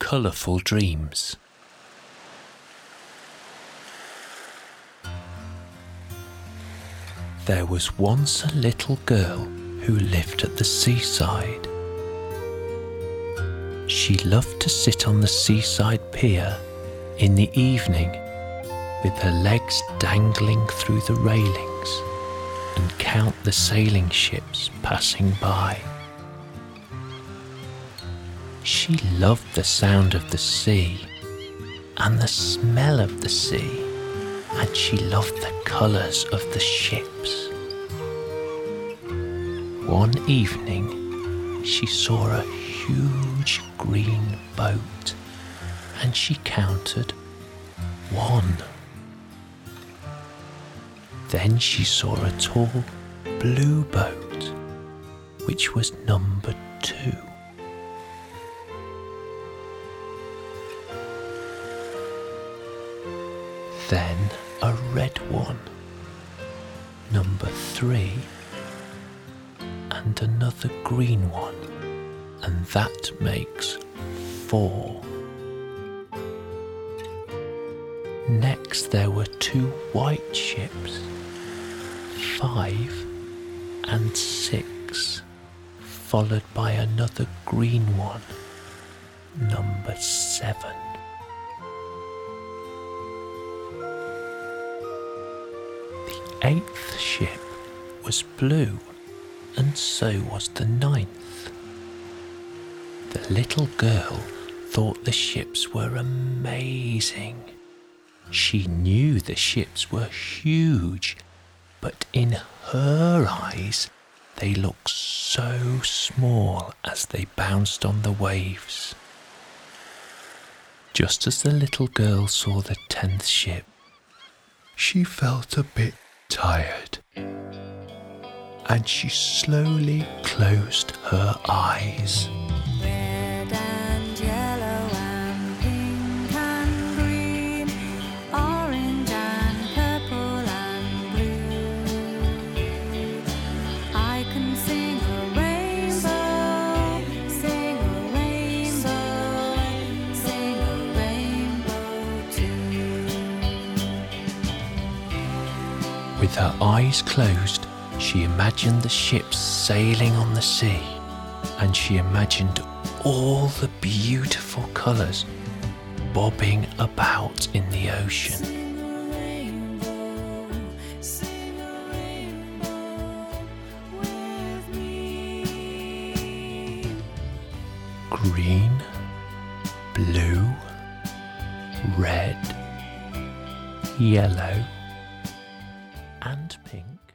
colourful dreams. There was once a little girl who lived at the seaside. She loved to sit on the seaside pier in the evening with her legs dangling through the railings and count the sailing ships passing by. She loved the sound of the sea and the smell of the sea, and she loved the colours of the ships. One evening, she saw a huge green boat, and she counted 1. Then she saw a tall blue boat, which was number 2. Then a red one, number 3, and another green one, and that makes 4. Next there were 2 white ships, 5 and 6, followed by another green one, number 7. The 8th ship was blue, and so was the 9th. The little girl thought the ships were amazing. She knew the ships were huge, but in her eyes they looked so small as they bounced on the waves. Just as the little girl saw the 10th ship, she felt a bit tired, and she slowly closed her eyes. Red and yellow and pink and green, orange and purple and blue. I can sing a rainbow, sing a rainbow, sing a rainbow too. With her eyes closed, she imagined the ships sailing on the sea, and she imagined all the beautiful colours bobbing about in the ocean. Sing a rainbow, sing a rainbow with me. Green, blue, red, yellow, and pink.